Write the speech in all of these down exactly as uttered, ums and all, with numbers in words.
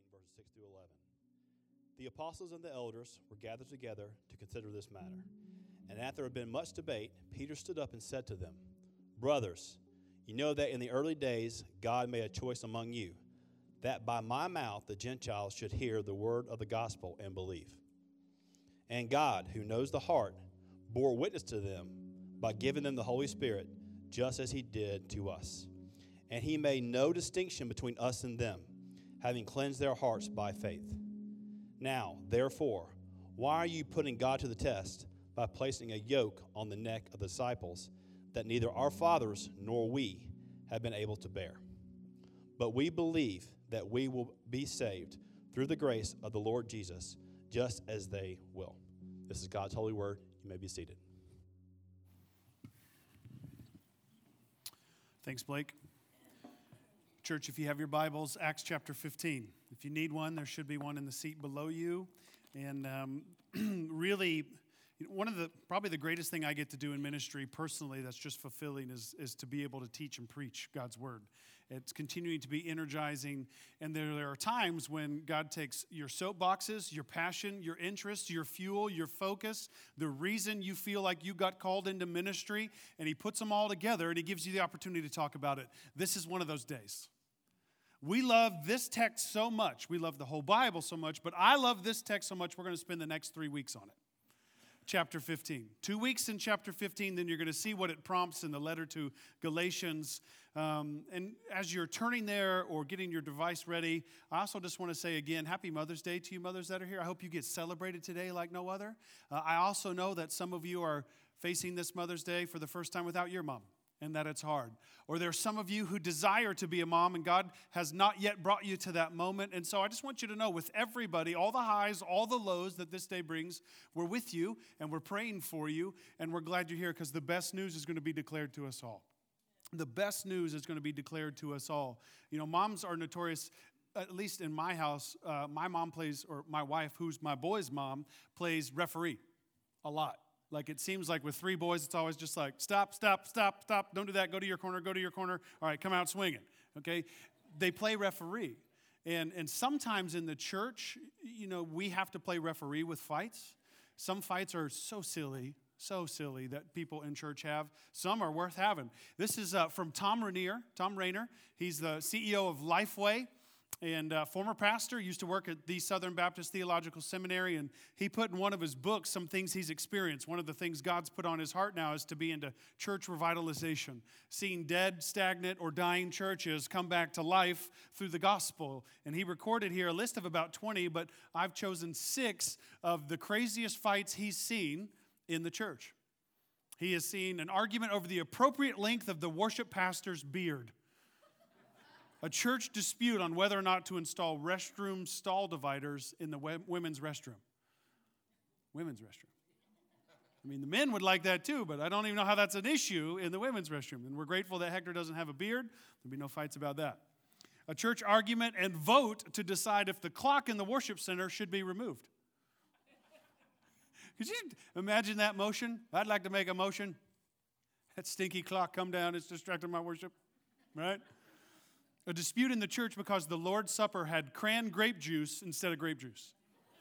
verses six through eleven. The apostles and the elders were gathered together to consider this matter. And after there had been much debate, Peter stood up and said to them, Brothers, you know that in the early days God made a choice among you, that by my mouth the Gentiles should hear the word of the gospel and believe. And God, who knows the heart, bore witness to them by giving them the Holy Spirit, just as he did to us. And he made no distinction between us and them, having cleansed their hearts by faith. Now, therefore, why are you putting God to the test by placing a yoke on the neck of the disciples that neither our fathers nor we have been able to bear? But we believe that we will be saved through the grace of the Lord Jesus, just as they will. This is God's holy word. You may be seated. Thanks, Blake. Church, if you have your Bibles, Acts chapter fifteen. If you need one, there should be one in the seat below you. And um, really, one of the, probably the greatest thing I get to do in ministry personally that's just fulfilling is, is to be able to teach and preach God's word. It's continuing to be energizing. And there, there are times when God takes your soapboxes, your passion, your interest, your fuel, your focus, the reason you feel like you got called into ministry, and he puts them all together and he gives you the opportunity to talk about it. This is one of those days. We love this text so much. We love the whole Bible so much, but I love this text so much we're going to spend the next three weeks on it. Chapter fifteen. Two weeks in chapter fifteen, then you're going to see what it prompts in the letter to Galatians. Um, and as you're turning there or getting your device ready, I also just want to say again, Happy Mother's Day to you mothers that are here. I hope you get celebrated today like no other. Uh, I also know that some of you are facing this Mother's Day for the first time without your mom, and that it's hard. Or there's some of you who desire to be a mom, and God has not yet brought you to that moment. And so I just want you to know, with everybody, all the highs, all the lows that this day brings, we're with you, and we're praying for you, and we're glad you're here, because the best news is going to be declared to us all. The best news is going to be declared to us all. You know, moms are notorious, at least in my house. Uh, my mom plays, or my wife, who's my boy's mom, plays referee a lot. Like, it seems like with three boys, it's always just like, stop, stop, stop, stop, don't do that, go to your corner, go to your corner, all right, come out swinging, okay? They play referee. And, and sometimes in the church, you know, we have to play referee with fights. Some fights are so silly, so silly that people in church have. Some are worth having. This is uh, from Tom Rainier, Tom Rainer. He's the C E O of Lifeway. And uh, former pastor, used to work at the Southern Baptist Theological Seminary, and he put in one of his books some things he's experienced. One of the things God's put on his heart now is to be into church revitalization, seeing dead, stagnant, or dying churches come back to life through the gospel. And he recorded here a list of about twenty, but I've chosen six of the craziest fights he's seen in the church. He has seen an argument over the appropriate length of the worship pastor's beard. A church dispute on whether or not to install restroom stall dividers in the women's restroom. Women's restroom. I mean, the men would like that too, but I don't even know how that's an issue in the women's restroom. And we're grateful that Hector doesn't have a beard. There'll be no fights about that. A church argument and vote to decide if the clock in the worship center should be removed. Could you imagine that motion? I'd like to make a motion. That stinky clock come down, it's distracting my worship, right? A dispute in the church because the Lord's Supper had cran grape juice instead of grape juice.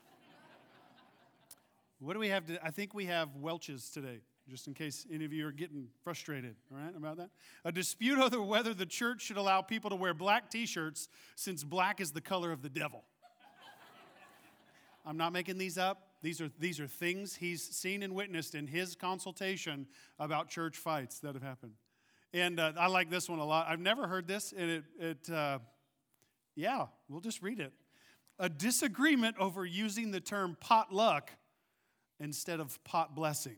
What do we have to, I think we have Welch's today, just in case any of you are getting frustrated, all right, about that. A dispute over whether the church should allow people to wear black t-shirts since black is the color of the devil. I'm not making these up. These are, these are things he's seen and witnessed in his consultation about church fights that have happened. And uh, I like this one a lot. I've never heard this, and it, it uh, yeah, we'll just read it. A disagreement over using the term potluck instead of pot blessing.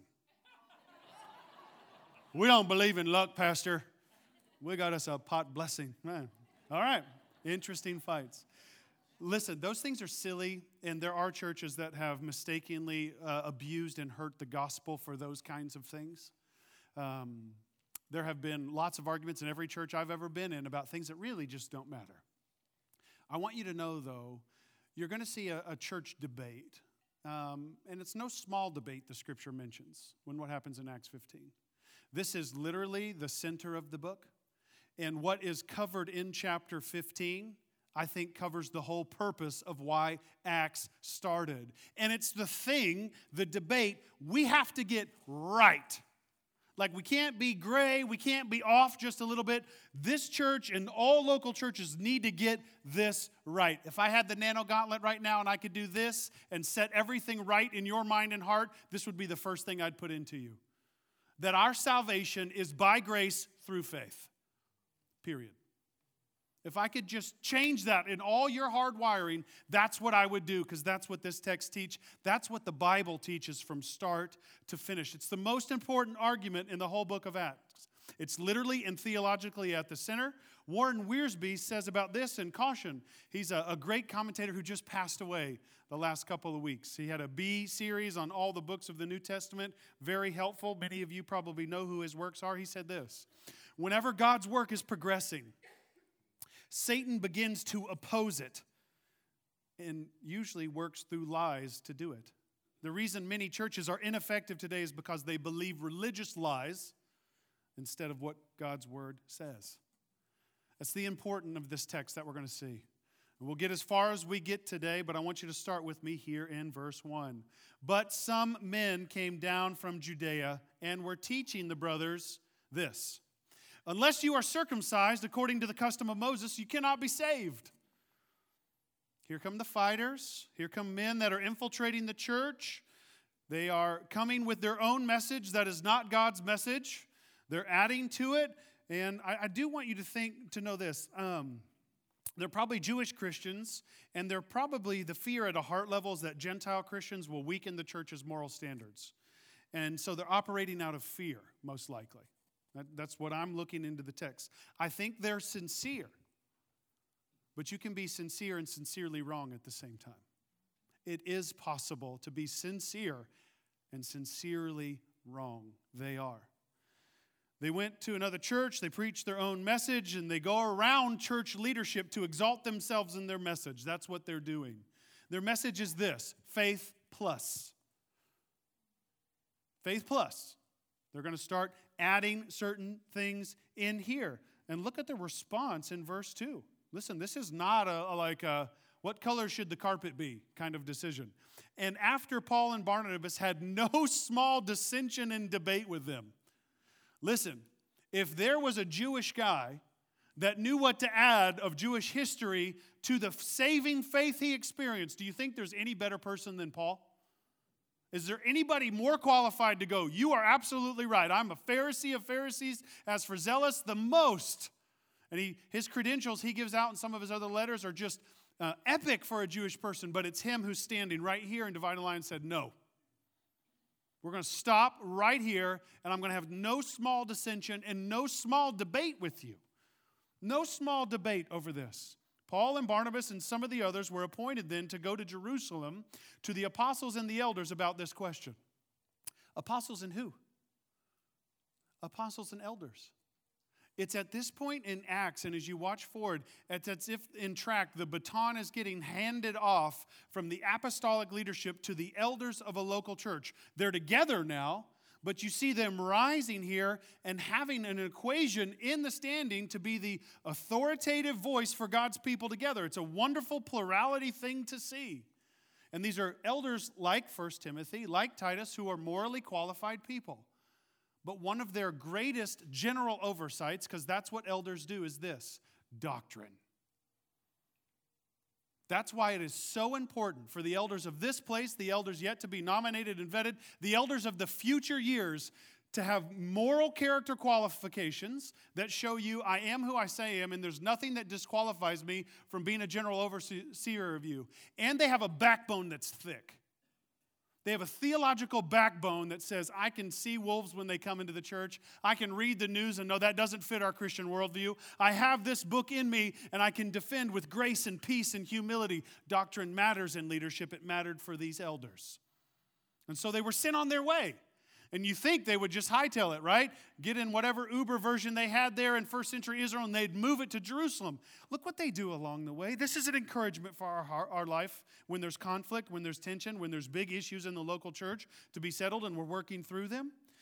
We don't believe in luck, Pastor. We got us a pot blessing. Man. All right, interesting fights. Listen, those things are silly, and there are churches that have mistakenly uh, abused and hurt the gospel for those kinds of things. Um There have been lots of arguments in every church I've ever been in about things that really just don't matter. I want you to know, though, you're going to see a, a church debate. Um, and it's no small debate the Scripture mentions when what happens in Acts fifteen. This is literally the center of the book. And what is covered in chapter fifteen, I think covers the whole purpose of why Acts started. And it's the thing, the debate, we have to get right. Like, we can't be gray, we can't be off just a little bit. This church and all local churches need to get this right. If I had the nano gauntlet right now and I could do this and set everything right in your mind and heart, this would be the first thing I'd put into you. That our salvation is by grace through faith. Period. If I could just change that in all your hard wiring, that's what I would do, because that's what this text teaches. That's what the Bible teaches from start to finish. It's the most important argument in the whole book of Acts. It's literally and theologically at the center. Warren Wiersbe says about this in Caution. He's a, a great commentator who just passed away the last couple of weeks. He had a B series on all the books of the New Testament. Very helpful. Many of you probably know who his works are. He said this: whenever God's work is progressing, Satan begins to oppose it and usually works through lies to do it. The reason many churches are ineffective today is because they believe religious lies instead of what God's word says. That's the importance of this text that we're going to see. And we'll get as far as we get today, but I want you to start with me here in verse one. But some men came down from Judea and were teaching the brothers this: unless you are circumcised according to the custom of Moses, you cannot be saved. Here come the fighters. Here come men that are infiltrating the church. They are coming with their own message that is not God's message. They're adding to it. And I, I do want you to think, to know this. Um, they're probably Jewish Christians, and they're probably, the fear at a heart level is that Gentile Christians will weaken the church's moral standards. And so they're operating out of fear, most likely. That, that's what I'm looking into the text. I think they're sincere. But you can be sincere and sincerely wrong at the same time. It is possible to be sincere and sincerely wrong. They are. They went to another church, they preached their own message, and they go around church leadership to exalt themselves in their message. That's what they're doing. Their message is this: faith plus. Faith plus. They're going to start adding certain things in here. And look at the response in verse two. Listen, this is not a, a like a, what color should the carpet be kind of decision. And after Paul and Barnabas had no small dissension and debate with them. Listen, if there was a Jewish guy that knew what to add of Jewish history to the saving faith he experienced, do you think there's any better person than Paul? Is there anybody more qualified to go, you are absolutely right, I'm a Pharisee of Pharisees, as for zealous, the most. And he, his credentials he gives out in some of his other letters are just uh, epic for a Jewish person, but it's him who's standing right here in Dividing Line and said, no. We're going to stop right here, and I'm going to have no small dissension and no small debate with you. No small debate over this. Paul and Barnabas and some of the others were appointed then to go to Jerusalem to the apostles and the elders about this question. Apostles and who? Apostles and elders. It's at this point in Acts, and as you watch forward, it's as if in track, the baton is getting handed off from the apostolic leadership to the elders of a local church. They're together now, but you see them rising here and having an equation in the standing to be the authoritative voice for God's people together. It's a wonderful plurality thing to see. And these are elders like First Timothy, like Titus, who are morally qualified people. But one of their greatest general oversights, because that's what elders do, is this: doctrine. That's why it is so important for the elders of this place, the elders yet to be nominated and vetted, the elders of the future years to have moral character qualifications that show you I am who I say I am, and there's nothing that disqualifies me from being a general overseer of you. And they have a backbone that's thick. They have a theological backbone that says, I can see wolves when they come into the church. I can read the news and know that doesn't fit our Christian worldview. I have this book in me, and I can defend with grace and peace and humility. Doctrine matters in leadership. It mattered for these elders. And so they were sent on their way. And you think they would just hightail it, right? Get in whatever Uber version they had there in first century Israel, and they'd move it to Jerusalem. Look what they do along the way. This is an encouragement for our, our life when there's conflict, when there's tension, when there's big issues in the local church to be settled, and we're working through them.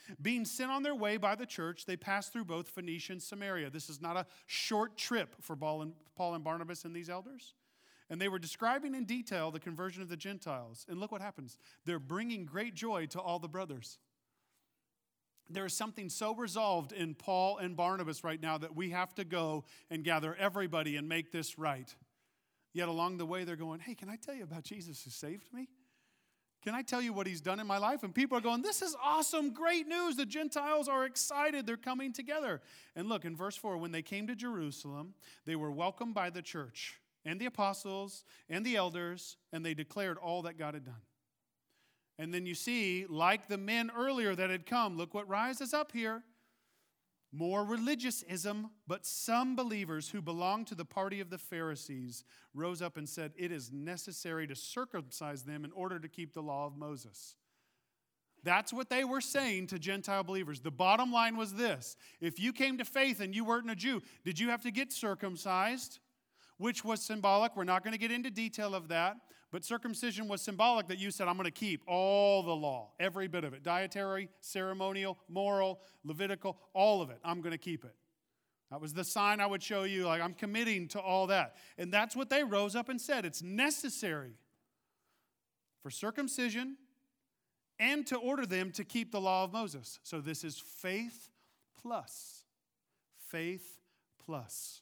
Being sent on their way by the church, they passed through both Phoenicia and Samaria. This is not a short trip for Paul and, Paul and Barnabas and these elders. And they were describing in detail the conversion of the Gentiles. And look what happens. They're bringing great joy to all the brothers. There is something so resolved in Paul and Barnabas right now that we have to go and gather everybody and make this right. Yet along the way, they're going, hey, can I tell you about Jesus who saved me? Can I tell you what he's done in my life? And people are going, this is awesome, great news. The Gentiles are excited. They're coming together. And look, in verse four, when they came to Jerusalem, they were welcomed by the church and the apostles and the elders, and they declared all that God had done. And then you see, like the men earlier that had come, look what rises up here. More religiousism, but some believers who belonged to the party of the Pharisees rose up and said, it is necessary to circumcise them in order to keep the law of Moses. That's what they were saying to Gentile believers. The bottom line was this. If you came to faith and you weren't a Jew, did you have to get circumcised? Which was symbolic. We're not going to get into detail of that. But circumcision was symbolic that you said, I'm going to keep all the law, every bit of it. Dietary, ceremonial, moral, Levitical, all of it. I'm going to keep it. That was the sign I would show you, like I'm committing to all that. And that's what they rose up and said. It's necessary for circumcision and to order them to keep the law of Moses. So this is faith plus. Faith plus.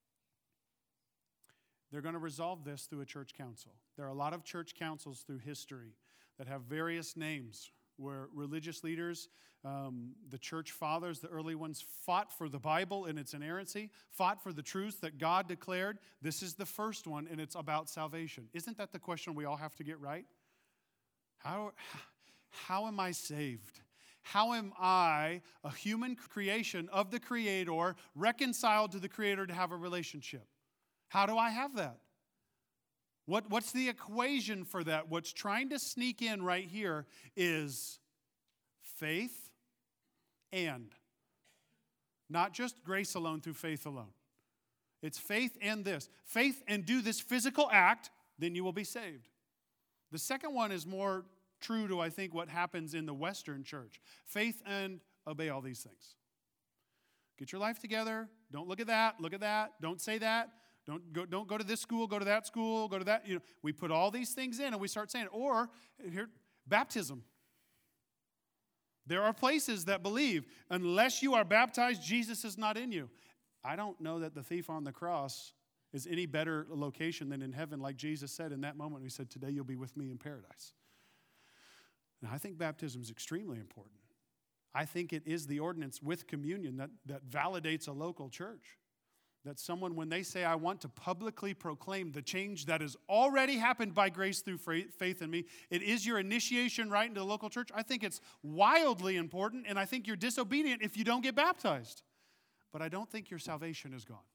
They're going to resolve this through a church council. There are a lot of church councils through history that have various names where religious leaders, um, the church fathers, the early ones, fought for the Bible and its inerrancy, fought for the truth that God declared. This is the first one, and it's about salvation. Isn't that the question we all have to get right? How, how am I saved? How am I, a human creation of the Creator, reconciled to the Creator to have a relationship? How do I have that? What, what's the equation for that? What's trying to sneak in right here is faith and. Not just grace alone through faith alone. It's faith and this. Faith and do this physical act, then you will be saved. The second one is more true to, I think, what happens in the Western church. Faith and obey all these things. Get your life together. Don't look at that. Look at that. Don't say that. Don't go, don't go to this school, go to that school, go to that. You know, we put all these things in and we start saying it. Or, here, baptism. There are places that believe, unless you are baptized, Jesus is not in you. I don't know that the thief on the cross is any better location than in heaven, like Jesus said in that moment. He said, today you'll be with me in paradise. And I think baptism is extremely important. I think it is the ordinance with communion that, that validates a local church. That someone, when they say, I want to publicly proclaim the change that has already happened by grace through faith in me, it is your initiation right into the local church. I think it's wildly important, and I think you're disobedient if you don't get baptized. But I don't think your salvation is gone.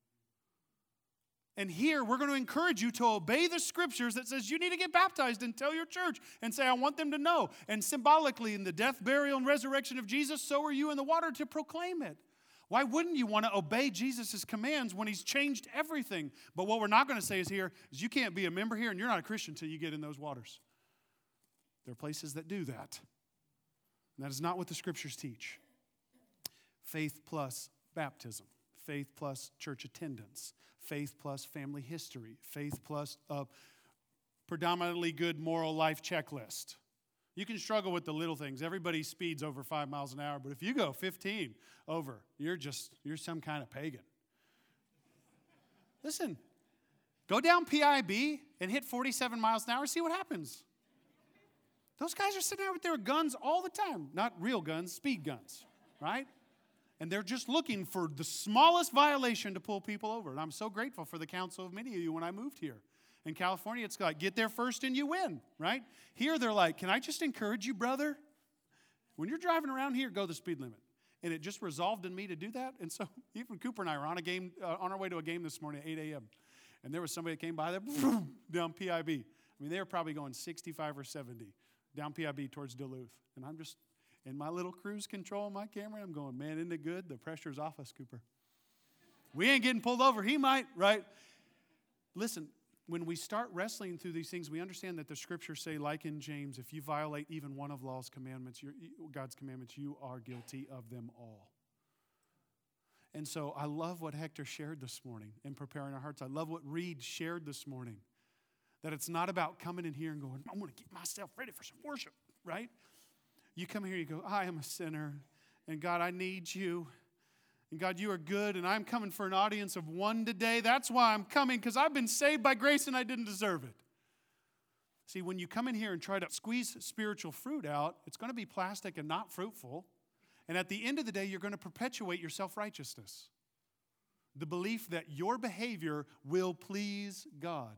And here, we're going to encourage you to obey the scriptures that says you need to get baptized and tell your church and say, I want them to know. And symbolically, in the death, burial, and resurrection of Jesus, so are you in the water to proclaim it. Why wouldn't you want to obey Jesus' commands when he's changed everything? But what we're not going to say is here is you can't be a member here and you're not a Christian until you get in those waters. There are places that do that. And that is not what the scriptures teach. Faith plus baptism. Faith plus church attendance. Faith plus family history. Faith plus a predominantly good moral life checklist. You can struggle with the little things. Everybody speeds over five miles an hour, but if you go fifteen over, you're just, you're some kind of pagan. Listen, go down P I B and hit forty-seven miles an hour, see what happens. Those guys are sitting there with their guns all the time. Not real guns, speed guns, right? And they're just looking for the smallest violation to pull people over. And I'm so grateful for the counsel of many of you when I moved here. In California, it's like, get there first and you win, right? Here, they're like, can I just encourage you, brother? When you're driving around here, go the speed limit. And it just resolved in me to do that. And so even Cooper and I were on a game, uh, on our way to a game this morning at eight a.m. And there was somebody that came by there, boom, down P I B. I mean, they were probably going sixty-five or seventy down P I B towards Duluth. And I'm just in my little cruise control on my camera. I'm going, man, isn't it good? The pressure's off us, Cooper. We ain't getting pulled over. He might, right? Listen. when we start wrestling through these things, we understand that the scriptures say, like in James, if you violate even one of law's commandments, you're, God's commandments, you are guilty of them all. And so I love what Hector shared this morning in preparing our hearts. I love what Reed shared this morning, that it's not about coming in here and going, I'm going to get myself ready for some worship, right? You come here, you go, I am a sinner, and God, I need you. And God, you are good, and I'm coming for an audience of one today. That's why I'm coming, because I've been saved by grace and I didn't deserve it. See, when you come in here and try to squeeze spiritual fruit out, it's going to be plastic and not fruitful. And at the end of the day, you're going to perpetuate your self-righteousness. The belief that your behavior will please God.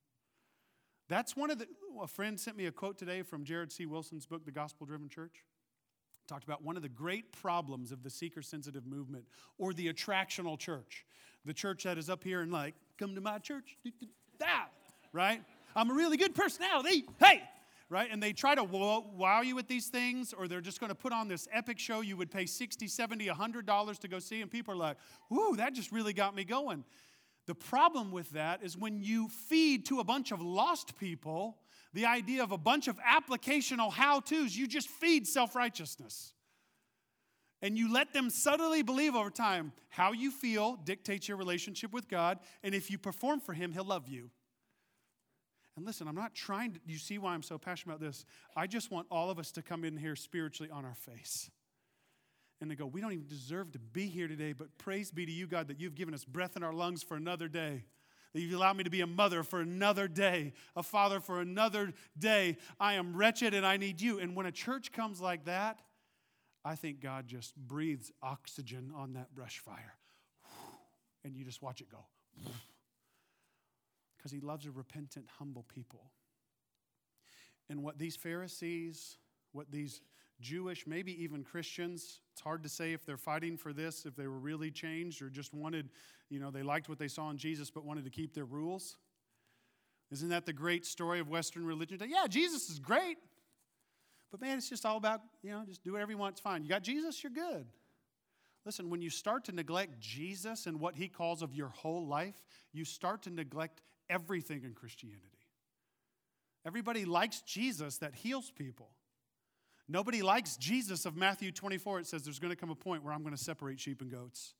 That's one of the, a friend sent me a quote today from Jared C. Wilson's book, The Gospel-Driven Church. Talked about one of the great problems of the seeker-sensitive movement or the attractional church. The church that is up here and like, come to my church, that, right? I'm a really good personality, hey, right? And they try to wow you with these things, or they're just going to put on this epic show you would pay sixty, seventy, one hundred dollars to go see, and people are like, whoo, that just really got me going. The problem with that is when you feed to a bunch of lost people the idea of a bunch of applicational how-tos, you just feed self-righteousness. And you let them subtly believe over time how you feel dictates your relationship with God, and if you perform for Him, He'll love you. And listen, I'm not trying to, you see why I'm so passionate about this? I just want all of us to come in here spiritually on our face. And they go, we don't even deserve to be here today, but praise be to you, God, that you've given us breath in our lungs for another day. That you've allowed me to be a mother for another day, a father for another day. I am wretched and I need you. And when a church comes like that, I think God just breathes oxygen on that brush fire. And you just watch it go. Because He loves a repentant, humble people. And what these Pharisees, what these Jewish, maybe even Christians, it's hard to say if they're fighting for this, if they were really changed or just wanted, you know, they liked what they saw in Jesus but wanted to keep their rules. Isn't that the great story of Western religion? Yeah, Jesus is great. But man, it's just all about, you know, just do whatever you want, it's fine. You got Jesus, you're good. Listen, when you start to neglect Jesus and what He calls of your whole life, you start to neglect everything in Christianity. Everybody likes Jesus that heals people. Nobody likes Jesus of Matthew twenty-four. It says there's going to come a point where I'm going to separate sheep and goats.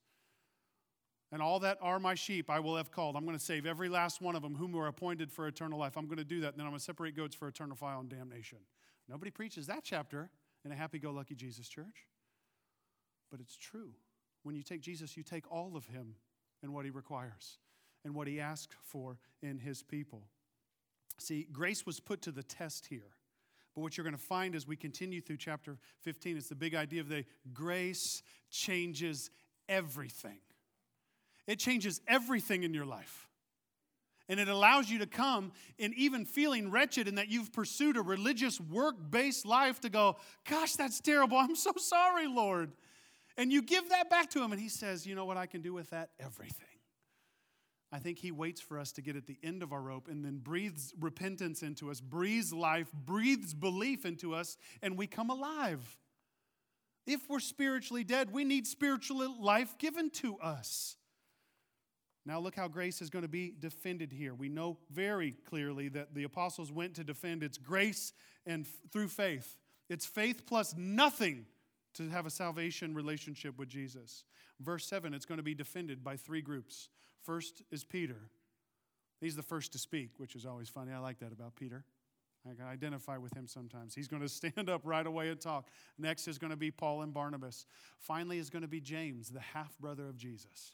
And all that are my sheep I will have called. I'm going to save every last one of them whom were appointed for eternal life. I'm going to do that, and then I'm going to separate goats for eternal fire and damnation. Nobody preaches that chapter in a happy-go-lucky Jesus church. But it's true. When you take Jesus, you take all of Him and what He requires and what He asks for in His people. See, grace was put to the test here. But what you're going to find as we continue through chapter fifteen is the big idea of the grace changes everything. It changes everything in your life. And it allows you to come and even feeling wretched in that you've pursued a religious work-based life to go, gosh, that's terrible. I'm so sorry, Lord. And you give that back to Him and He says, you know what I can do with that? Everything. I think He waits for us to get at the end of our rope and then breathes repentance into us, breathes life, breathes belief into us, and we come alive. If we're spiritually dead, we need spiritual life given to us. Now look how grace is going to be defended here. We know very clearly that the apostles went to defend its grace and f- through faith. It's faith plus nothing to have a salvation relationship with Jesus. Verse seven, it's going to be defended by three groups. First is Peter. He's the first to speak, which is always funny. I like that about Peter. I can identify with him sometimes. He's going to stand up right away and talk. Next is going to be Paul and Barnabas. Finally is going to be James, the half-brother of Jesus.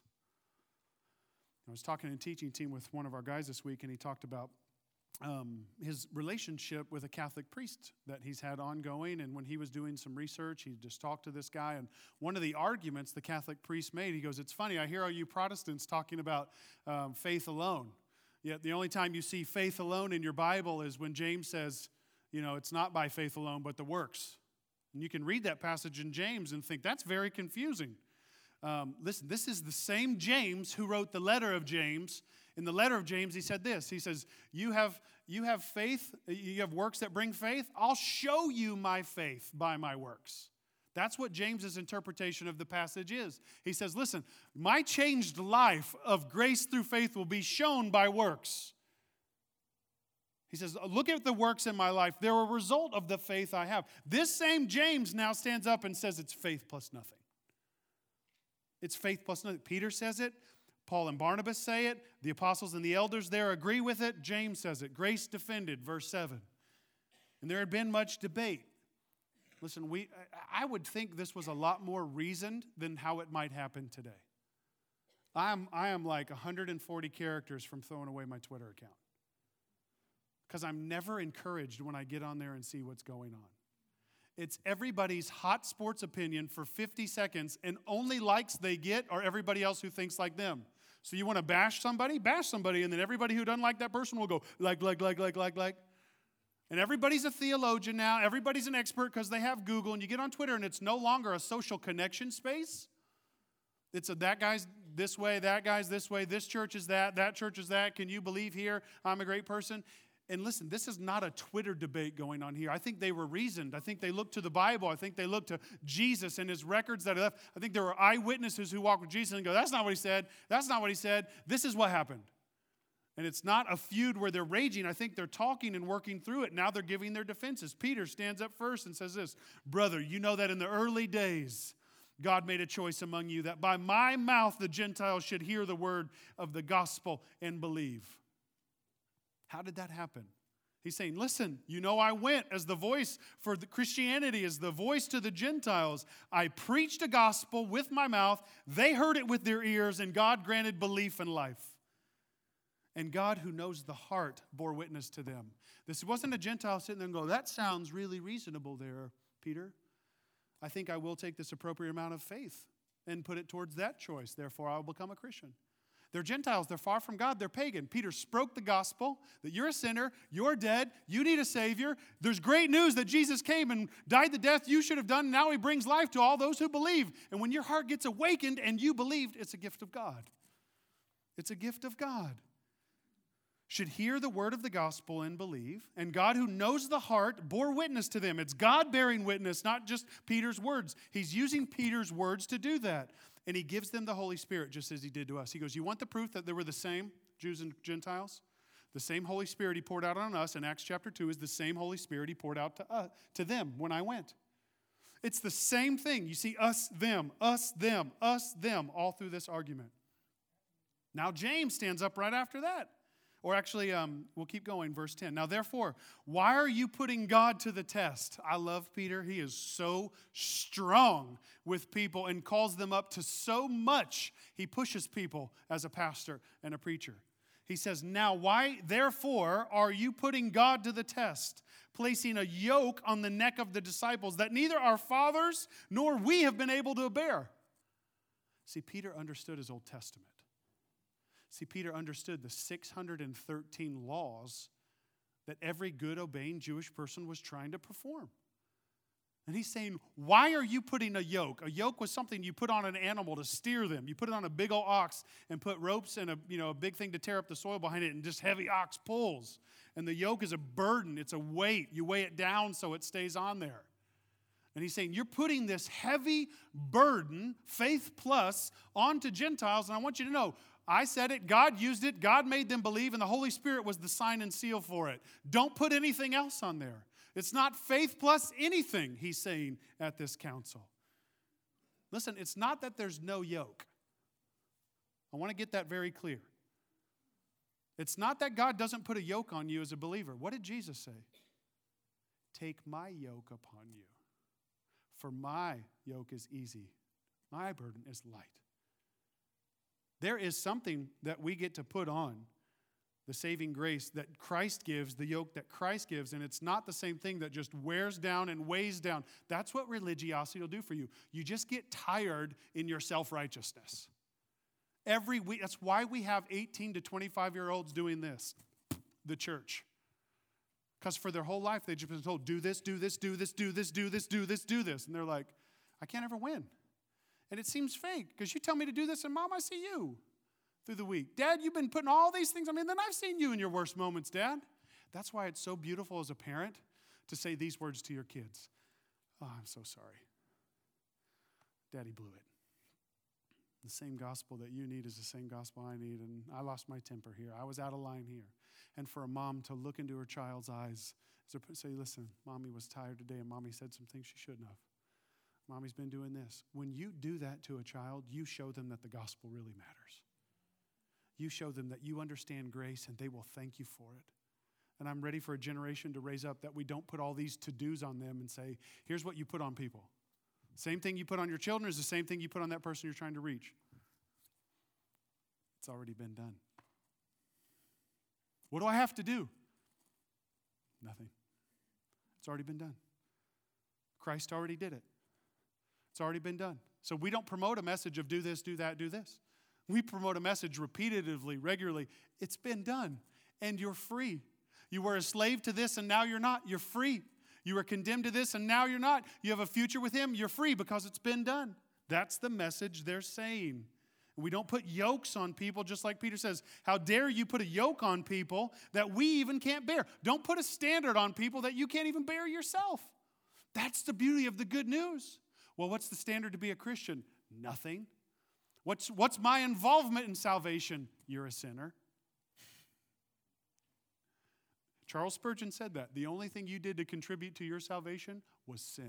I was talking in teaching team with one of our guys this week, and he talked about um, his relationship with a Catholic priest that he's had ongoing. And when he was doing some research, he just talked to this guy. And one of the arguments the Catholic priest made, he goes, it's funny, I hear all you Protestants talking about um, faith alone. Yet the only time you see faith alone in your Bible is when James says, you know, it's not by faith alone, but the works. And you can read that passage in James and think, that's very confusing. Um, listen, this is the same James who wrote the letter of James. In the letter of James, he said this. He says, you have, you have faith, you have works that bring faith. I'll show you my faith by my works. That's what James's interpretation of the passage is. He says, listen, my changed life of grace through faith will be shown by works. He says, look at the works in my life. They're a result of the faith I have. This same James now stands up and says it's faith plus nothing. It's faith plus nothing. Peter says it. Paul and Barnabas say it. The apostles and the elders there agree with it. James says it. Grace defended, verse seven. And there had been much debate. Listen, we I would think this was a lot more reasoned than how it might happen today. I am, I am like one hundred forty characters from throwing away my Twitter account. Because I'm never encouraged when I get on there and see what's going on. It's everybody's hot sports opinion for fifty seconds, and only likes they get are everybody else who thinks like them. So you want to bash somebody? Bash somebody, and then everybody who doesn't like that person will go, like, like, like, like, like, like. And everybody's a theologian now. Everybody's an expert because they have Google, and you get on Twitter, and it's no longer a social connection space. It's a that guy's this way, that guy's this way, this church is that, that church is that. Can you believe here? I'm a great person. And listen, this is not a Twitter debate going on here. I think they were reasoned. I think they looked to the Bible. I think they looked to Jesus and his records that he left. I think there were eyewitnesses who walked with Jesus and go, that's not what he said. That's not what he said. This is what happened. And it's not a feud where they're raging. I think they're talking and working through it. Now they're giving their defenses. Peter stands up first and says this, brother, you know that in the early days, God made a choice among you that by my mouth the Gentiles should hear the word of the gospel and believe. How did that happen? He's saying, listen, you know I went as the voice for the Christianity, as the voice to the Gentiles. I preached a gospel with my mouth. They heard it with their ears, and God granted belief and life. And God, who knows the heart, bore witness to them. This wasn't a Gentile sitting there and go, that sounds really reasonable there, Peter. I think I will take this appropriate amount of faith and put it towards that choice. Therefore, I will become a Christian. They're Gentiles. They're far from God. They're pagan. Peter spoke the gospel that you're a sinner. You're dead. You need a Savior. There's great news that Jesus came and died the death you should have done. And now he brings life to all those who believe. And when your heart gets awakened and you believed, it's a gift of God. It's a gift of God. Should hear the word of the gospel and believe. And God, who knows the heart, bore witness to them. It's God bearing witness, not just Peter's words. He's using Peter's words to do that. And he gives them the Holy Spirit just as he did to us. He goes, you want the proof that they were the same, Jews and Gentiles? The same Holy Spirit he poured out on us in Acts chapter two is the same Holy Spirit he poured out to, uh, to them when I went. It's the same thing. You see us, them, us, them, us, them, all through this argument. Now James stands up right after that. Or actually, um, we'll keep going, verse ten. Now, therefore, why are you putting God to the test? I love Peter. He is so strong with people and calls them up to so much. He pushes people as a pastor and a preacher. He says, now, why, therefore, are you putting God to the test, placing a yoke on the neck of the disciples that neither our fathers nor we have been able to bear? See, Peter understood his Old Testament. See, Peter understood the six hundred thirteen laws that every good, obeying Jewish person was trying to perform. And he's saying, why are you putting a yoke? A yoke was something you put on an animal to steer them. You put it on a big old ox and put ropes and a, you know, a big thing to tear up the soil behind it, and just heavy ox pulls. And the yoke is a burden. It's a weight. You weigh it down so it stays on there. And he's saying, you're putting this heavy burden, faith plus, onto Gentiles. And I want you to know, I said it, God used it, God made them believe, and the Holy Spirit was the sign and seal for it. Don't put anything else on there. It's not faith plus anything, he's saying at this council. Listen, it's not that there's no yoke. I want to get that very clear. It's not that God doesn't put a yoke on you as a believer. What did Jesus say? Take my yoke upon you, for my yoke is easy, my burden is light. There is something that we get to put on, the saving grace that Christ gives, the yoke that Christ gives, and it's not the same thing that just wears down and weighs down. That's what religiosity will do for you. You just get tired in your self-righteousness. Every week, that's why we have eighteen to twenty-five-year-olds doing this, the church. Because for their whole life, they've just been told, do this, do this, do this, do this, do this, do this, do this. And they're like, I can't ever win. And it seems fake, because you tell me to do this, and Mom, I see you through the week. Dad, you've been putting all these things on me, and then I've seen you in your worst moments, Dad. That's why it's so beautiful as a parent to say these words to your kids. Oh, I'm so sorry. Daddy blew it. The same gospel that you need is the same gospel I need, and I lost my temper here. I was out of line here. and for a mom to look into her child's eyes. So say, listen, mommy was tired today and mommy said some things she shouldn't have. Mommy's been doing this. When you do that to a child, you show them that the gospel really matters. You show them that you understand grace and they will thank you for it. And I'm ready for a generation to raise up that we don't put all these to-dos on them and say, here's what you put on people. Same thing you put on your children is the same thing you put on that person you're trying to reach. It's already been done. What do I have to do? Nothing. It's already been done. Christ already did it. It's already been done. So we don't promote a message of do this, do that, do this. We promote a message repeatedly, regularly. It's been done, and you're free. You were a slave to this, and now you're not. You're free. You were condemned to this, and now you're not. You have a future with Him. You're free because it's been done. That's the message they're saying. We don't put yokes on people, just like Peter says. How dare you put a yoke on people that we even can't bear? Don't put a standard on people that you can't even bear yourself. That's the beauty of the good news. Well, what's the standard to be a Christian? Nothing. What's, what's my involvement in salvation? You're a sinner. Charles Spurgeon said that. The only thing you did to contribute to your salvation was sin.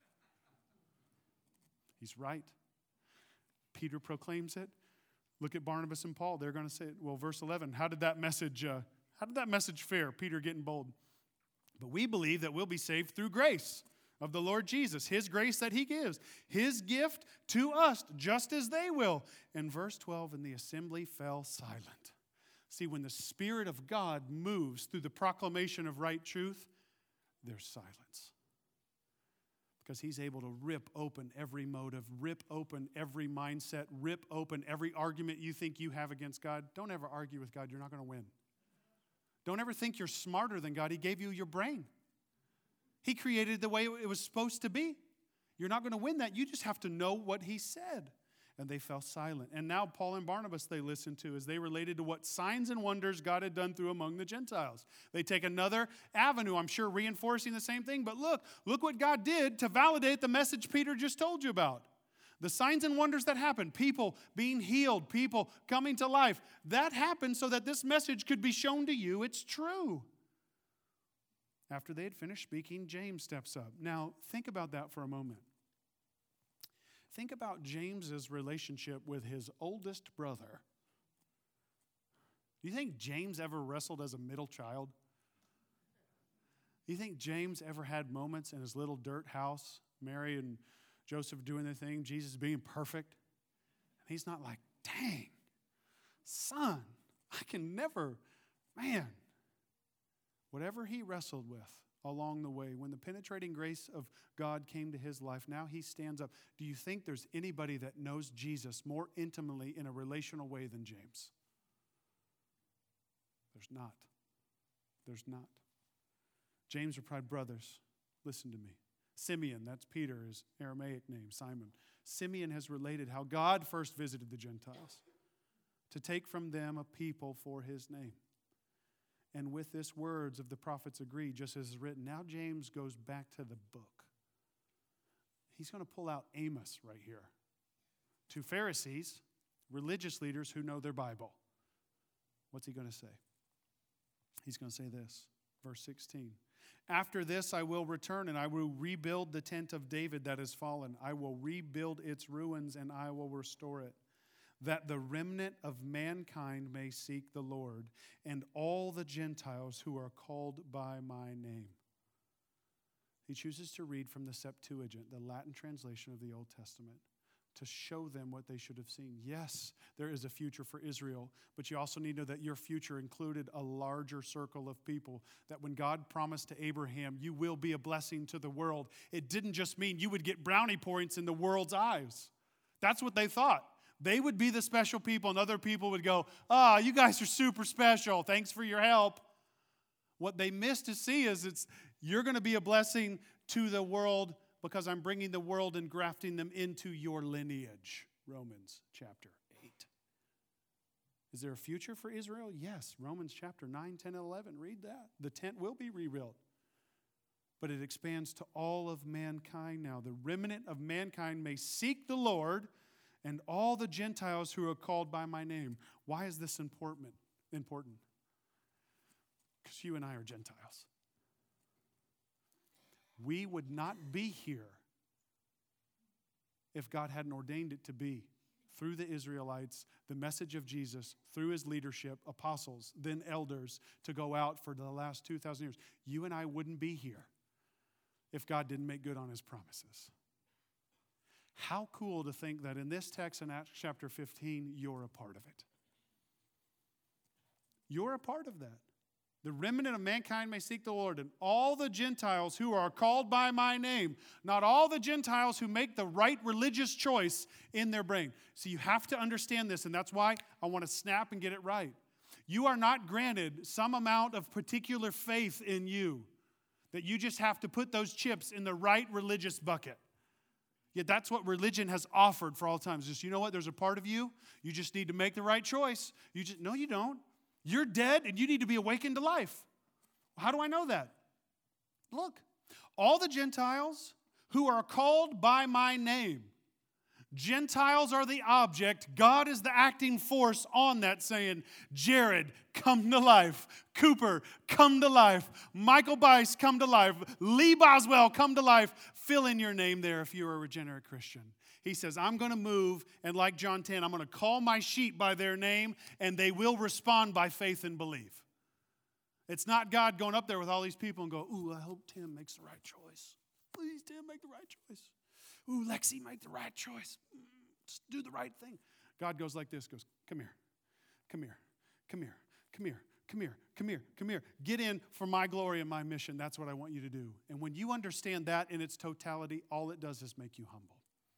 He's right. Peter proclaims it. Look at Barnabas and Paul. They're going to say it. Well, verse eleven, how did that message, uh, how did that message fare? Peter getting bold. But we believe that we'll be saved through grace of the Lord Jesus, His grace that He gives, His gift to us, just as they will. And verse twelve, and the assembly fell silent. See, when the Spirit of God moves through the proclamation of right truth, there's silence. Because He's able to rip open every motive, rip open every mindset, rip open every argument you think you have against God. Don't ever argue with God. You're not going to win. Don't ever think you're smarter than God. He gave you your brain. He created the way it was supposed to be. You're not going to win that. You just have to know what He said. And they fell silent. And now Paul and Barnabas they listened to as they related to what signs and wonders God had done through among the Gentiles. They take another avenue, I'm sure reinforcing the same thing. But look, look what God did to validate the message Peter just told you about. The signs and wonders that happened, people being healed, people coming to life, that happened so that this message could be shown to you. It's true. After they had finished speaking, James steps up. Now, think about that for a moment. Think about James's relationship with his oldest brother. Do you think James ever wrestled as a middle child? Do you think James ever had moments in his little dirt house, Mary and Joseph doing their thing, Jesus being perfect? And he's not like, dang, son, I can never, man. Whatever he wrestled with along the way, when the penetrating grace of God came to his life, now he stands up. Do you think there's anybody that knows Jesus more intimately in a relational way than James? There's not. There's not. James replied, brothers, listen to me. Simeon, that's Peter, his Aramaic name, Simon. Simeon has related how God first visited the Gentiles to take from them a people for His name. And with this, words of the prophets agree, just as is written. Now James goes back to the book. He's going to pull out Amos right here. To Pharisees, religious leaders who know their Bible. What's he going to say? He's going to say this, verse sixteen. After this I will return, and I will rebuild the tent of David that has fallen. I will rebuild its ruins, and I will restore it, that the remnant of mankind may seek the Lord, and all the Gentiles who are called by my name. He chooses to read from the Septuagint, the Latin translation of the Old Testament, to show them what they should have seen. Yes, there is a future for Israel, but you also need to know that your future included a larger circle of people, that when God promised to Abraham, you will be a blessing to the world, it didn't just mean you would get brownie points in the world's eyes. That's what they thought. They would be the special people, and other people would go, ah, oh, you guys are super special. Thanks for your help. What they missed to see is it's you're going to be a blessing to the world because I'm bringing the world and grafting them into your lineage. Romans chapter eight. Is there a future for Israel? Yes. Romans chapter nine, ten, and eleven. Read that. The tent will be rebuilt. But it expands to all of mankind now. The remnant of mankind may seek the Lord, and all the Gentiles who are called by my name. Why is this important? Important. Because you and I are Gentiles. We would not be here if God hadn't ordained it to be. Through the Israelites, the message of Jesus, through his leadership, apostles, then elders, to go out for the last two thousand years. You and I wouldn't be here if God didn't make good on his promises. How cool to think that in this text in Acts chapter fifteen, you're a part of it. You're a part of that. The remnant of mankind may seek the Lord, and all the Gentiles who are called by my name, not all the Gentiles who make the right religious choice in their brain. So you have to understand this, and that's why I want to snap and get it right. You are not granted some amount of particular faith in you, that you just have to put those chips in the right religious bucket. Yet that's what religion has offered for all times. Just, you know what, there's a part of you, you just need to make the right choice. You just, no, you don't. You're dead and you need to be awakened to life. How do I know that? Look, all the Gentiles who are called by my name. Gentiles are the object. God is the acting force on that, saying, Jared, come to life. Cooper, come to life. Michael Bice, come to life. Lee Boswell, come to life. Fill in your name there if you're a regenerate Christian. He says, I'm going to move, and like John ten, I'm going to call my sheep by their name, and they will respond by faith and believe. It's not God going up there with all these people and go, ooh, I hope Tim makes the right choice. Please, Tim, make the right choice. Ooh, Lexi, make the right choice. Just do the right thing. God goes like this, goes, come here, come here, come here, come here, come here, come here, come here. Get in for my glory and my mission. That's what I want you to do. And when you understand that in its totality, all it does is make you humble.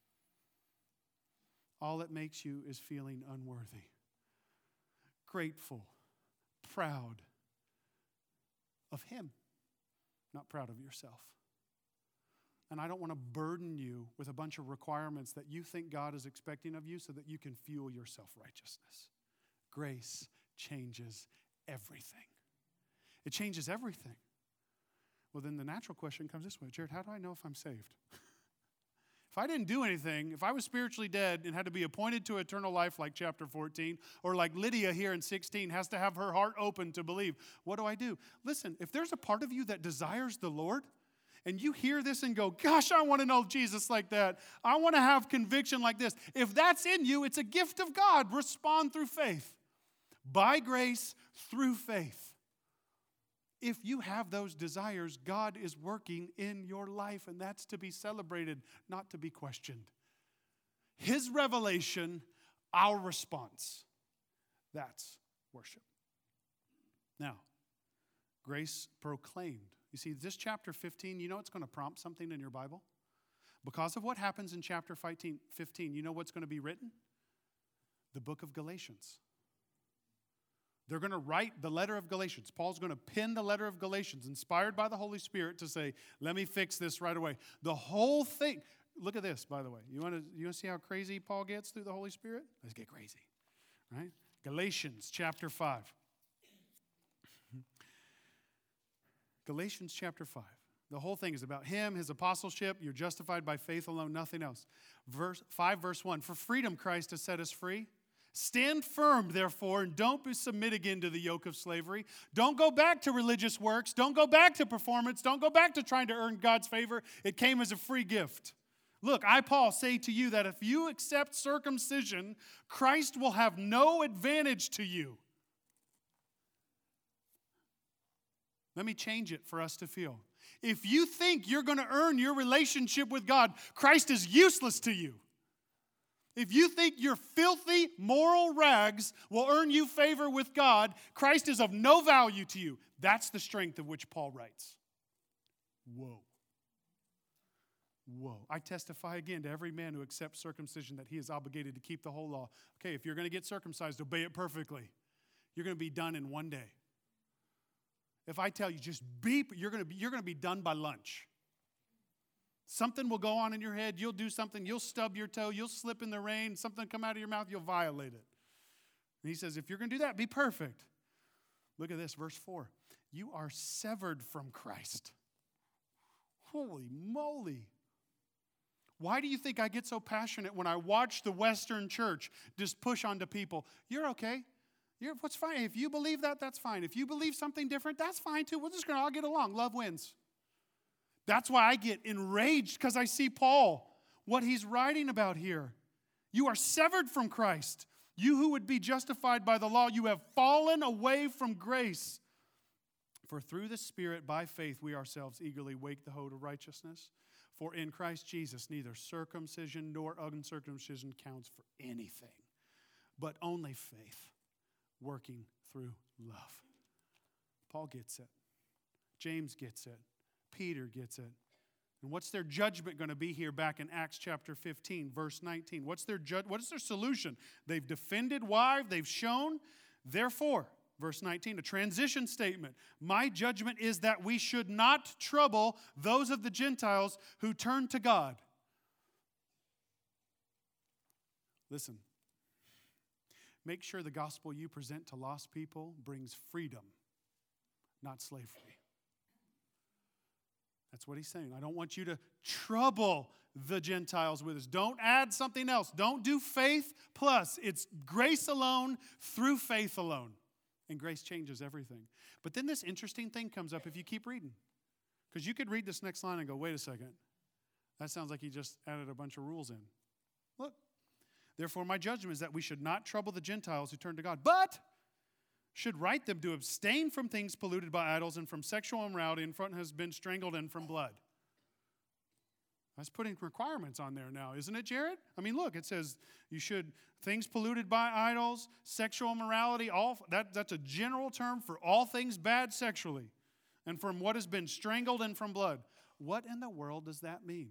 All it makes you is feeling unworthy, grateful, proud of him, not proud of yourself. And I don't want to burden you with a bunch of requirements that you think God is expecting of you so that you can fuel your self-righteousness. Grace changes everything. It changes everything. Well, then the natural question comes this way. Jared, how do I know if I'm saved? If I didn't do anything, if I was spiritually dead and had to be appointed to eternal life like chapter fourteen, or like Lydia here in sixteen has to have her heart open to believe, what do I do? Listen, if there's a part of you that desires the Lord, and you hear this and go, gosh, I want to know Jesus like that. I want to have conviction like this. If that's in you, it's a gift of God. Respond through faith. By grace, through faith. If you have those desires, God is working in your life, and that's to be celebrated, not to be questioned. His revelation, our response. That's worship. Now, grace proclaimed. You see, this chapter fifteen, you know it's going to prompt something in your Bible? Because of what happens in chapter fifteen, you know what's going to be written? The book of Galatians. They're going to write the letter of Galatians. Paul's going to pen the letter of Galatians, inspired by the Holy Spirit, to say, let me fix this right away. The whole thing, look at this, by the way. You want to you want to see how crazy Paul gets through the Holy Spirit? Let's get crazy, right? Galatians chapter five. Galatians chapter five. The whole thing is about him, his apostleship. You're justified by faith alone, nothing else. Verse five, verse one. For freedom Christ has set us free. Stand firm, therefore, and don't be submit again to the yoke of slavery. Don't go back to religious works. Don't go back to performance. Don't go back to trying to earn God's favor. It came as a free gift. Look, I, Paul, say to you that if you accept circumcision, Christ will have no advantage to you. Let me change it for us to feel. If you think you're going to earn your relationship with God, Christ is useless to you. If you think your filthy moral rags will earn you favor with God, Christ is of no value to you. That's the strength of which Paul writes. Whoa. Whoa. I testify again to every man who accepts circumcision that he is obligated to keep the whole law. Okay, if you're going to get circumcised, obey it perfectly. You're going to be done in one day. If I tell you just beep, you're going to be, you're going to be done by lunch. Something will go on in your head. You'll do something. You'll stub your toe. You'll slip in the rain. Something come out of your mouth. You'll violate it. And he says, if you're going to do that, be perfect. Look at this, verse four. You are severed from Christ. Holy moly. Why do you think I get so passionate when I watch the Western church just push onto people? You're okay. You're, what's fine? If you believe that, that's fine. If you believe something different, that's fine too. We're just going to all get along. Love wins. That's why I get enraged, because I see Paul, what he's writing about here. You are severed from Christ. You who would be justified by the law, you have fallen away from grace. For through the Spirit, by faith, we ourselves eagerly wait the hope of righteousness. For in Christ Jesus, neither circumcision nor uncircumcision counts for anything, but only faith working through love. Paul gets it. James gets it. Peter gets it. And what's their judgment going to be here back in Acts chapter fifteen, verse nineteen? What's their ju- what is their solution? They've defended why, they've shown. Therefore, verse nineteen, a transition statement. My judgment is that we should not trouble those of the Gentiles who turn to God. Listen, make sure the gospel you present to lost people brings freedom, not slavery. That's what he's saying. I don't want you to trouble the Gentiles with us. Don't add something else. Don't do faith plus. It's grace alone through faith alone. And grace changes everything. But then this interesting thing comes up if you keep reading. Because you could read this next line and go, wait a second. That sounds like he just added a bunch of rules in. Look. Therefore, my judgment is that we should not trouble the Gentiles who turn to God, but should write them to abstain from things polluted by idols and from sexual immorality and from has been strangled and from blood. That's putting requirements on there now, isn't it, Jared? I mean, look, it says you should, things polluted by idols, sexual immorality, all that, that's a general term for all things bad sexually, and from what has been strangled and from blood. What in the world does that mean?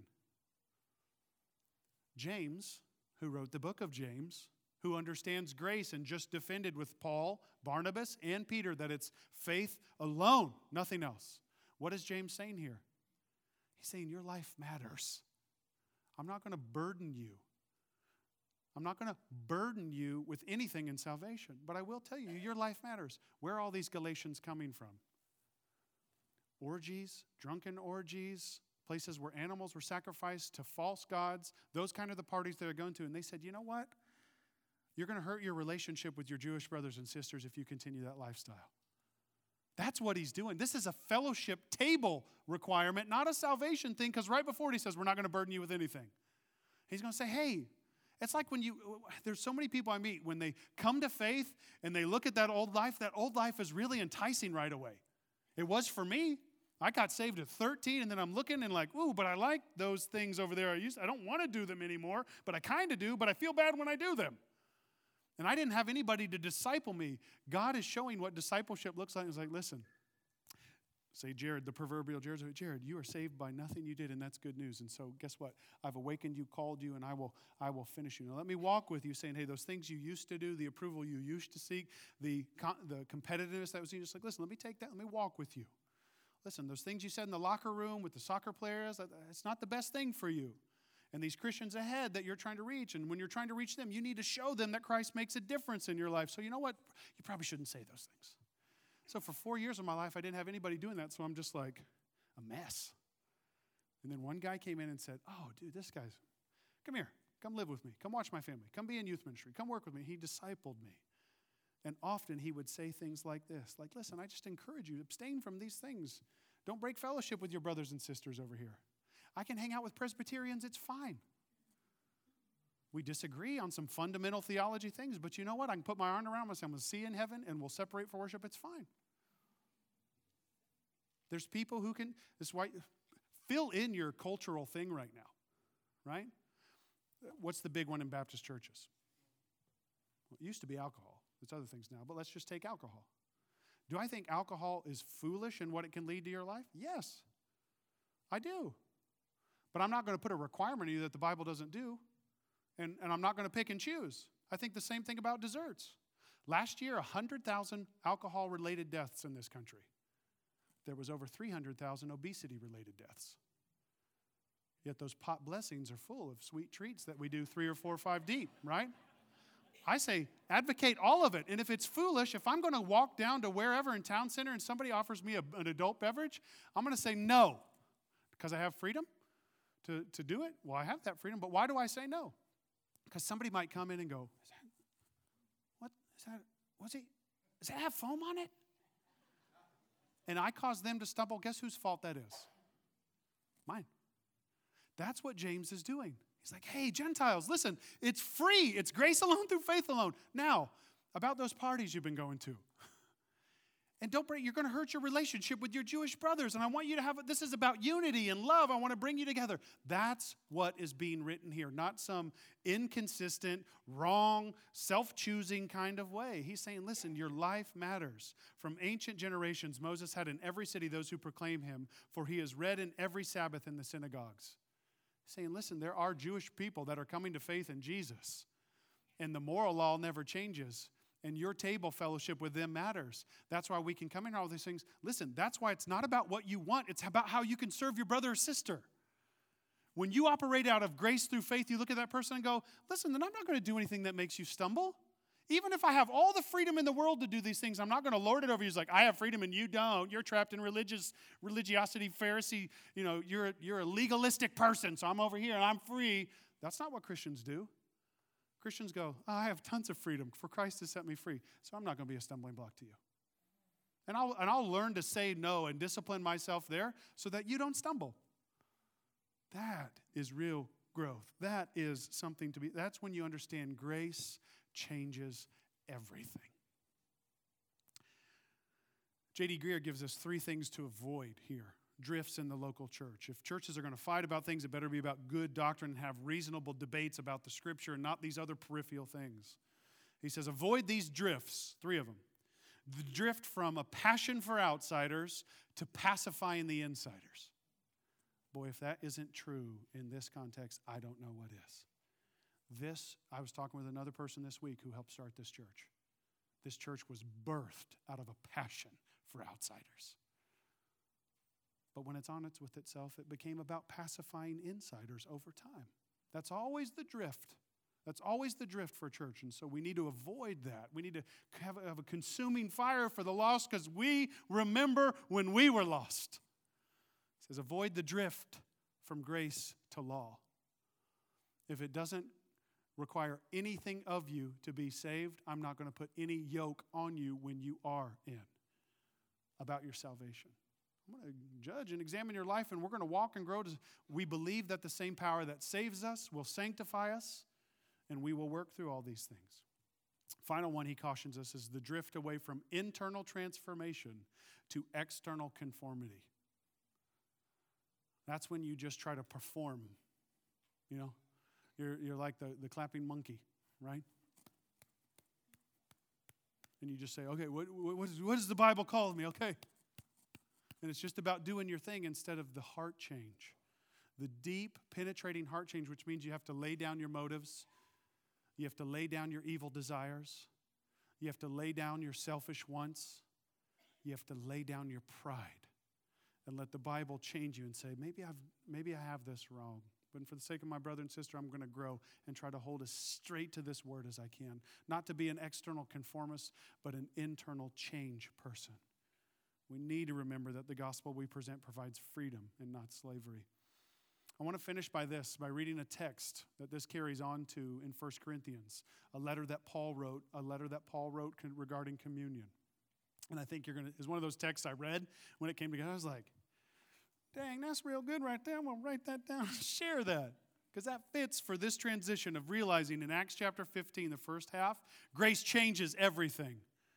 James, who wrote the book of James, who understands grace and just defended with Paul, Barnabas, and Peter that it's faith alone, nothing else. What is James saying here? He's saying your life matters. I'm not going to burden you. I'm not going to burden you with anything in salvation, but I will tell you, your life matters. Where are all these Galatians coming from? Orgies, drunken orgies, places where animals were sacrificed to false gods. Those kind of the parties they're going to. And they said, you know what? You're going to hurt your relationship with your Jewish brothers and sisters if you continue that lifestyle. That's what he's doing. This is a fellowship table requirement, not a salvation thing, because right before it he says, we're not going to burden you with anything. He's going to say, hey, it's like when you, there's so many people I meet, when they come to faith and they look at that old life, that old life is really enticing right away. It was for me. I got saved at thirteen, and then I'm looking and like, ooh, but I like those things over there. I used, I don't want to do them anymore, but I kind of do, but I feel bad when I do them. And I didn't have anybody to disciple me. God is showing what discipleship looks like. It's like, listen, say Jared, the proverbial Jared, Jared, you are saved by nothing you did, and that's good news. And so guess what? I've awakened you, called you, and I will I will finish you. Now let me walk with you saying, hey, those things you used to do, the approval you used to seek, the, the competitiveness that was in you, just like, listen, let me take that, let me walk with you. Listen, those things you said in the locker room with the soccer players, it's not the best thing for you. And these Christians ahead that you're trying to reach, and when you're trying to reach them, you need to show them that Christ makes a difference in your life. So you know what? You probably shouldn't say those things. So for four years of my life, I didn't have anybody doing that, so I'm just like a mess. And then one guy came in and said, oh, dude, this guy's, come here. Come live with me. Come watch my family. Come be in youth ministry. Come work with me. He discipled me. And often he would say things like this, like, listen, I just encourage you, abstain from these things. Don't break fellowship with your brothers and sisters over here. I can hang out with Presbyterians, it's fine. We disagree on some fundamental theology things, but you know what? I can put my arm around myself and see you in heaven, and we'll separate for worship, it's fine. There's people who can, this is why, fill in your cultural thing right now, right? What's the big one in Baptist churches? Well, it used to be alcohol. There's other things now, but let's just take alcohol. Do I think alcohol is foolish in what it can lead to your life? Yes, I do. But I'm not going to put a requirement on you that the Bible doesn't do, and, and I'm not going to pick and choose. I think the same thing about desserts. Last year, one hundred thousand alcohol-related deaths in this country. There was over three hundred thousand obesity-related deaths. Yet those pot blessings are full of sweet treats that we do three or four or five deep, right? I say advocate all of it. And if it's foolish, if I'm going to walk down to wherever in town center and somebody offers me a, an adult beverage, I'm going to say no because I have freedom to, to do it. Well, I have that freedom, but why do I say no? Because somebody might come in and go, is that, what is that? What's he? Does it have foam on it? And I cause them to stumble. Guess whose fault that is? Mine. That's what James is doing. He's like, hey, Gentiles, listen, it's free. It's grace alone through faith alone. Now, about those parties you've been going to. And don't bring, you're going to hurt your relationship with your Jewish brothers. And I want you to have, this is about unity and love. I want to bring you together. That's what is being written here, not some inconsistent, wrong, self-choosing kind of way. He's saying, listen, your life matters. From ancient generations, Moses had in every city those who proclaim him, for he is read in every Sabbath in the synagogues. He's saying, listen, there are Jewish people that are coming to faith in Jesus. And the moral law never changes. And your table fellowship with them matters. That's why we can come in all these things. Listen, that's why it's not about what you want. It's about how you can serve your brother or sister. When you operate out of grace through faith, you look at that person and go, listen, then I'm not going to do anything that makes you stumble. Even if I have all the freedom in the world to do these things, I'm not going to lord it over you. It's like, I have freedom and you don't. You're trapped in religious religiosity, Pharisee. You know, you're, you're a legalistic person, so I'm over here and I'm free. That's not what Christians do. Christians go, oh, I have tons of freedom, for Christ has set me free, so I'm not going to be a stumbling block to you. And I'll, and I'll learn to say no and discipline myself there so that you don't stumble. That is real growth. That is something to be, that's when you understand grace changes everything. J D Greear gives us three things to avoid here. Drifts in the local church. If churches are going to fight about things, it better be about good doctrine and have reasonable debates about the Scripture and not these other peripheral things. He says, avoid these drifts, three of them. The drift from a passion for outsiders to pacifying the insiders. Boy, if that isn't true in this context, I don't know what is. This, I was talking with another person this week who helped start this church. This church was birthed out of a passion for outsiders. But when it's honest with itself, it became about pacifying insiders over time. That's always the drift. That's always the drift for a church. And so we need to avoid that. We need to have a, have a consuming fire for the lost because we remember when we were lost. It says, avoid the drift from grace to law. If it doesn't require anything of you to be saved, I'm not going to put any yoke on you when you are in about your salvation. I'm going to judge and examine your life, and we're going to walk and grow. To, we believe that the same power that saves us will sanctify us, and we will work through all these things. Final one he cautions us is the drift away from internal transformation to external conformity. That's when you just try to perform. You know, you're, you're like the, the clapping monkey, right? And you just say, okay, what, what, is, what does the Bible call me? Okay. And it's just about doing your thing instead of the heart change. The deep, penetrating heart change, which means you have to lay down your motives. You have to lay down your evil desires. You have to lay down your selfish wants. You have to lay down your pride and let the Bible change you and say, maybe I've maybe I have this wrong. But for the sake of my brother and sister, I'm going to grow and try to hold as straight to this word as I can. Not to be an external conformist, but an internal change person. We need to remember that the gospel we present provides freedom and not slavery. I want to finish by this, by reading a text that this carries on to in First Corinthians, a letter that Paul wrote, a letter that Paul wrote regarding communion. And I think you're going to, it's one of those texts I read when it came together. I was like, dang, that's real good right there. I'm going to write that down and share that. Because that fits for this transition of realizing in Acts chapter fifteen, the first half, grace changes everything.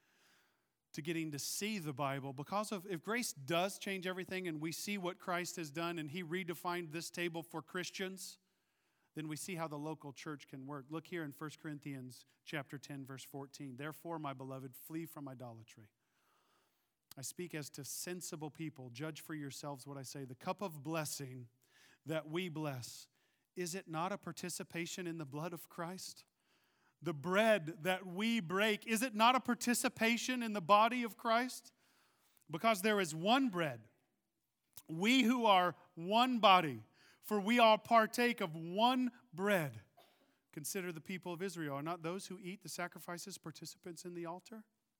To getting to see the Bible, because of if grace does change everything and we see what Christ has done and he redefined this table for Christians, then we see how the local church can work. Look here in First Corinthians chapter ten, verse fourteen. Therefore, my beloved, flee from idolatry. I speak as to sensible people. Judge for yourselves what I say. The cup of blessing that we bless, is it not a participation in the blood of Christ? The bread that we break, is it not a participation in the body of Christ? Because there is one bread. We who are one body, for we all partake of one bread. Consider the people of Israel. Are not those who eat the sacrifices participants in the altar?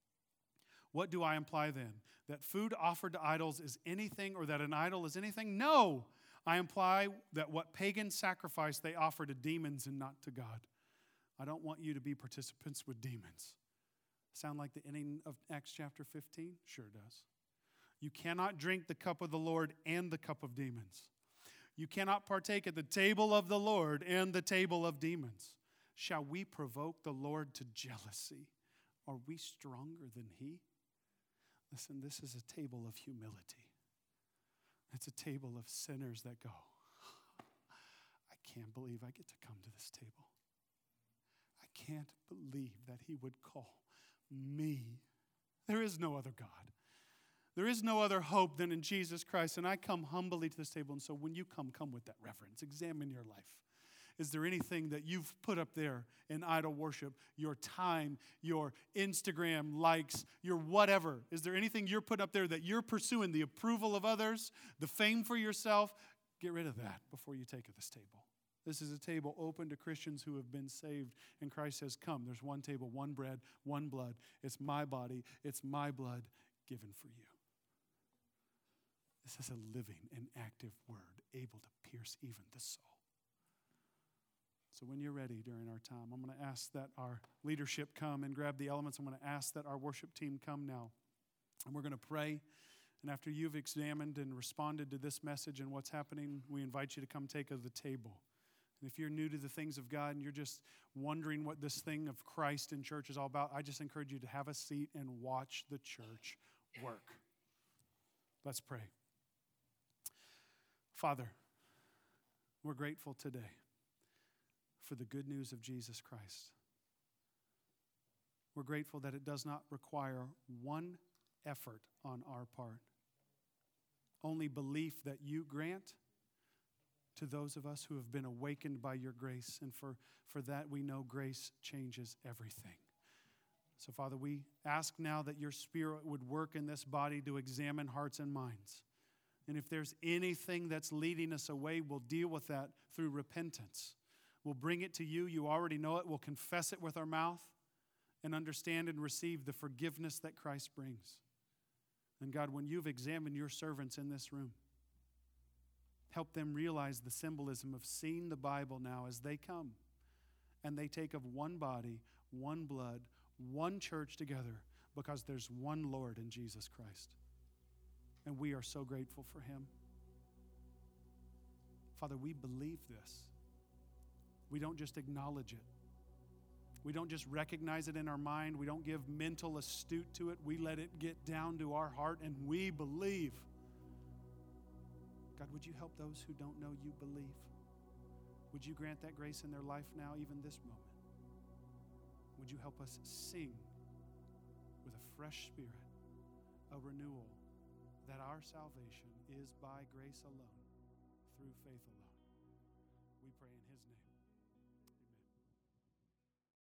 What do I imply then? That food offered to idols is anything, or that an idol is anything? No. I imply that what pagan sacrifice they offer to demons and not to God. I don't want you to be participants with demons. Sound like the ending of Acts chapter fifteen? Sure does. You cannot drink the cup of the Lord and the cup of demons. You cannot partake at the table of the Lord and the table of demons. Shall we provoke the Lord to jealousy? Are we stronger than He? Listen, this is a table of humility. It's a table of sinners that go, I can't believe I get to come to this table. I can't believe that He would call me. There is no other God. There is no other hope than in Jesus Christ. And I come humbly to this table. And so when you come, come with that reverence. Examine your life. Is there anything that you've put up there in idol worship? Your time, your Instagram likes, your whatever. Is there anything you're putting up there that you're pursuing? The approval of others, the fame for yourself? Get rid of that before you take at this table. This is a table open to Christians who have been saved, and Christ has come. There's one table, one bread, one blood. It's my body, it's my blood given for you. This is a living and active word, able to pierce even the soul. So when you're ready during our time, I'm going to ask that our leadership come and grab the elements. I'm going to ask that our worship team come now. And we're going to pray. And after you've examined and responded to this message and what's happening, we invite you to come take of the table. And if you're new to the things of God and you're just wondering what this thing of Christ in church is all about, I just encourage you to have a seat and watch the church work. Let's pray. Father, we're grateful today for the good news of Jesus Christ. We're grateful that it does not require one effort on our part, only belief that you grant to those of us who have been awakened by your grace. And for, for that, we know grace changes everything. So, Father, we ask now that your Spirit would work in this body to examine hearts and minds. And if there's anything that's leading us away, we'll deal with that through repentance. We'll bring it to you. You already know it. We'll confess it with our mouth and understand and receive the forgiveness that Christ brings. And God, when you've examined your servants in this room, help them realize the symbolism of seeing the Bible now as they come and they take of one body, one blood, one church together because there's one Lord in Jesus Christ. And we are so grateful for him. Father, we believe this. We don't just acknowledge it. We don't just recognize it in our mind. We don't give mental astute to it. We let it get down to our heart and we believe. God, would you help those who don't know you believe? Would you grant that grace in their life now, even this moment? Would you help us sing with a fresh spirit, a renewal, that our salvation is by grace alone, through faith alone? We pray